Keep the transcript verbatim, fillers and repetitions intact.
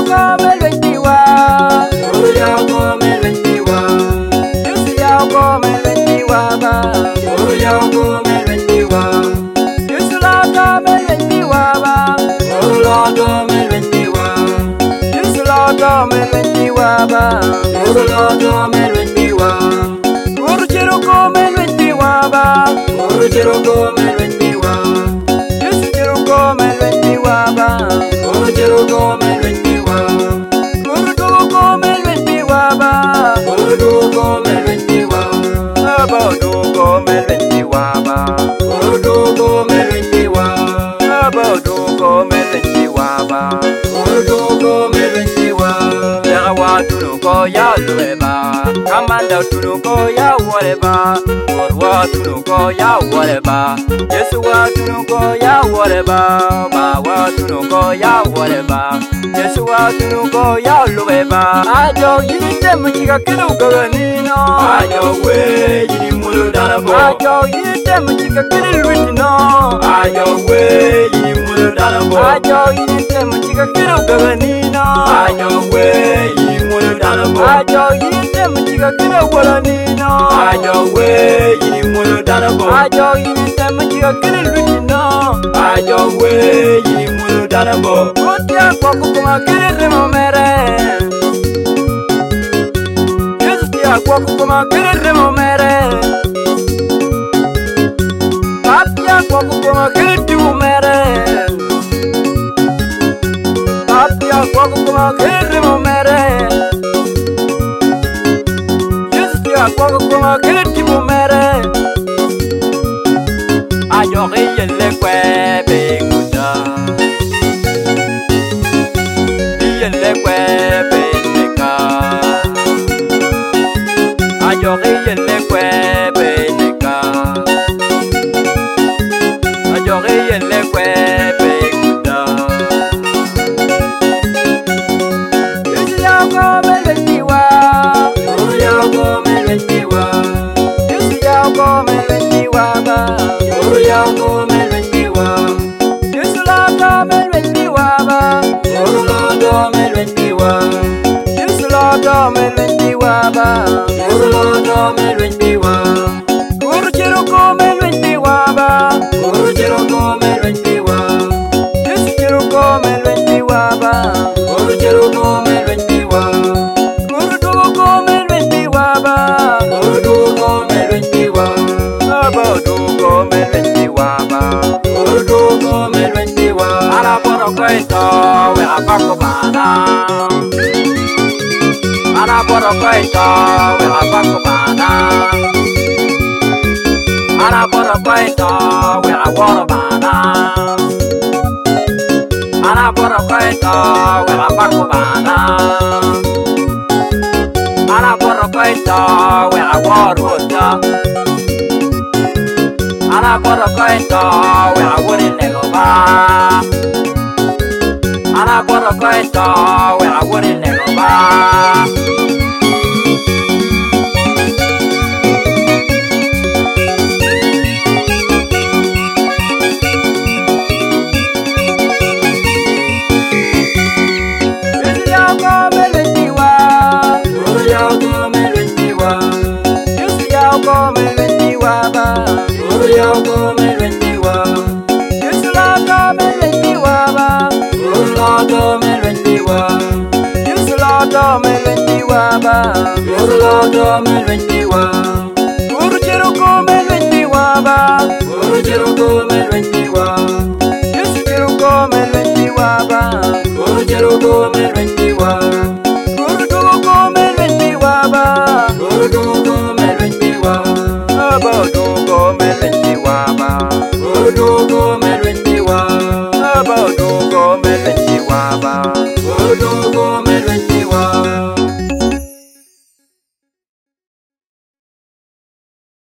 come ventiwa. Guru ya come ventiwa. Yesu ya come ventiwa ba. Guru ya come ventiwa. Yesu la come ventiwa ba. Guru la come ventiwa. Yesu la come ventiwa ba. Guru la come ventiwa. Guru chiro come ventiwa ba. Guru chiro come ventiwa. Yesu chiro come ventiwa ba. Guru chiro come ventiwa. Guru do come ventiwa ba. Guru do come ventiwa. Aba do come ventiwa ba. Guru do come ventiwa. Aba do come ventiwa ba. Guru do come ventiwa. Ya wa tu ko ya lueba. Kamanda tu ko ya whatever. Guru wa tu ko ya whatever. Yesu wa tu ko ya whatever. Ba wa tu ko ya whatever. Yesu wa tu ko ya lueba. Ajo yite mujiga kiru gaganino. Ajo we yini mulu darabo. Ajo yite mujiga kiru witino. Ajo we yini mulu darabo. Ajo yite mujiga kiru gaganino. Ajo we yini mulu darabo. Ajo yite mujiga kiru walanino. Ajo we yini mulu darabo. Ajo yite mujiga kiru witino. Ajo we yini mulu darabo. Otia kwa kukuma kiru momere. Kwa kukuma kiri momere. Papia kwa kukuma kiri momere. Papia kwa kukuma kiri momere. Yesu kwa kukuma kiri momere. Ayo yele kwe bekuda. Yele kwe beneka. Ayo yele kwe beneka. Ayo yele kwe bekuda. Yesu ya come ventiwa. Guru ya come ventiwa. Yesu ya come ventiwa ba. Guru ya come ventiwa. Yesu la come ventiwa ba. Guru la come ventiwa. Yesu la come ventiwa ba. Guru la come ventiwa. Guru chiro come ventiwa ba. Guru chiro come ventiwa. Yesu chiro come ventiwa ba. Guru chiro come ventiwa. Guru do come ventiwa ba. Guru do come ventiwa. Aba do come ventiwa ba. Guru do come ventiwa. Ara poro koito we apako bana. Ana poro koito we apako bana. Ana poro koito we aworo bana. Ana poro koito we apako bana. Ana poro koito we aworo da. Ana poro koito we awori nego ba. Ana poro koito we awori nego ba. Guru ya come ventiwa. Yesu la come ventiwa ba. Guru la come ventiwa. Yesu la come ventiwa ba. Guru la come ventiwa. Guru chiro come ventiwa ba. Guru chiro come